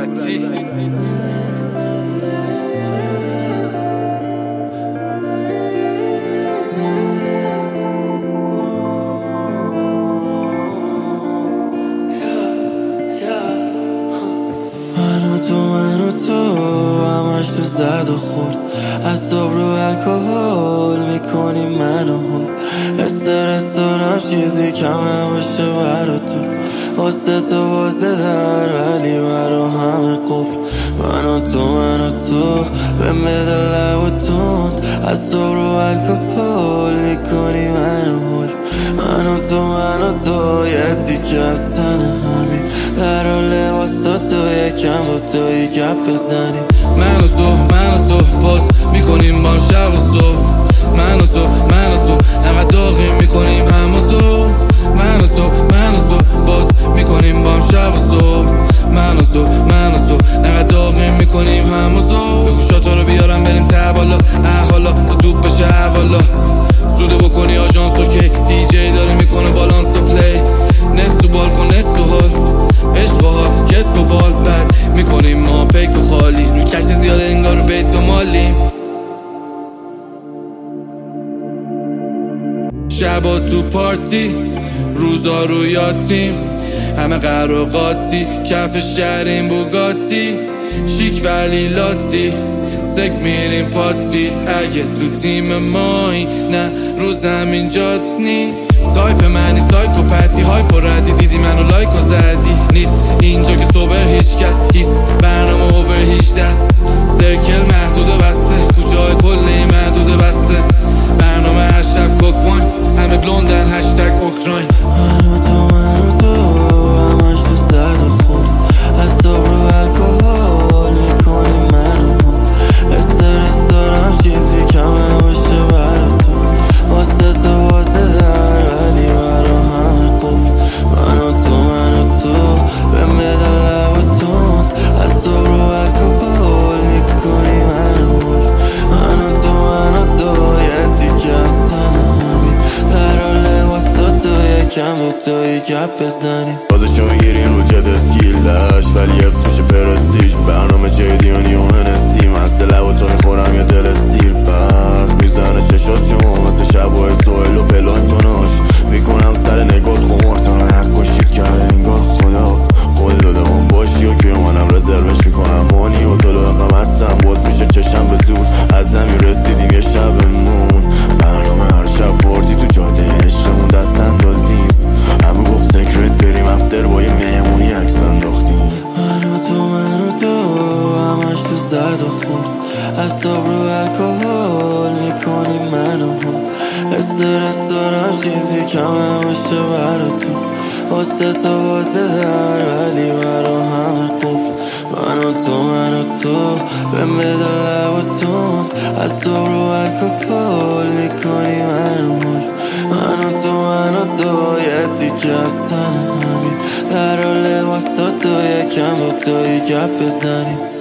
من و تو همش تو زد و خورد، از صبح رو الکل میکنی منو هول. استرس دارم چیزی کمه باشه برا تو، واسه تو واسه در ولی برا همه قفل. من و تو بهم بده لب و تند، از صبح رو الکل میکنی منو هول. من و تو یه دیگه از تن همین، در و لباسا تو یکم با توی گپ بزنیم. من و تو باز میکنیم با شب و صبح. من و تو انقدر داغی میکنیم هم و تو. من و تو باز میکنیم با شب و صبح. من و تو انقدر داغی میکنیم هم و تو. بگو شاتا رو بیارم بریم ته بالا، حالا تا توپ بشه حوالا. زوده بکنی آژانس رو که دی جی داره میکنه بالانس تو پلی. نست تو بالکن نست تو حال، عشق و حال کتف و بال بد میکنیم ما پیک و خالی. روی کش زیاده انگار رو بیت و مالیم. شبا تو پارتی، روزا رو یاتیم، همه قراقاتی، کف شهرین بوگاتی. شیک ولی لاتی، سک میریم پاتی. اگه تو تیم مایی نه رو زمین جات نی. تایپ منی سایکوپتی، هایپ و ردی، دیدی منو لایک و زدی. نیست اینجا که صبر هیچ کس، هیس برنامه اوور هیچ دست. سرکل محدود و بسته، کوچه‌های کلی محدود و بسته. برنامه هر شب کوکوان، همه بلوندن هشتگ اوکراین. من و تو همش تو زد و خورد، از صبح رو الکل میکنی منو هول. استرس دارم چیزی کمه باشه برا تو، واسه تو واسه در ولی برا همه قفل. من و تو بهم بده لب و تند، از صبح رو الکل میکنی منو هول. من و تو یه دیگه از تن همین، در و لباسا تو یکم با توی گپ بزنیم. بازشو میگیرین رو جد اسکیل داشت ولی حفظ میشه پرستیج. برنامه جیدیانی و هنستی، مسته لب و تو میخورم یه دل سیر. برق میزنه چشات شما مثل شبای سویل و پلایم کناش. میکنم سر نگات خمار تا حق باشید کرده انگار خدا قول داده من باشی و که منم رزروش میکنم هانی و طلوع غم هستم. باز میشه چشم به زور، از زمین رسیدیم یه شبمون. برنامه هر شب پارتی تو جاده عشقمون، دست انداز نیست. همه گفت سکرت بریم افتر با یه مهمونی عکس انداختیم. من و تو همش تو زد و خورد، از صبح رو الکل میکنی منو هول. استرس دارم چیزی کمه باشه برا تو، واسه تو واسه در ولی برا همه قفل. من و تو بهم بده لب و تند، از صبح رو الکل میکنی منو هول. من و تو یه دیگه از تن همین، در و لباسا تو یکم با توی گپ بزنیم.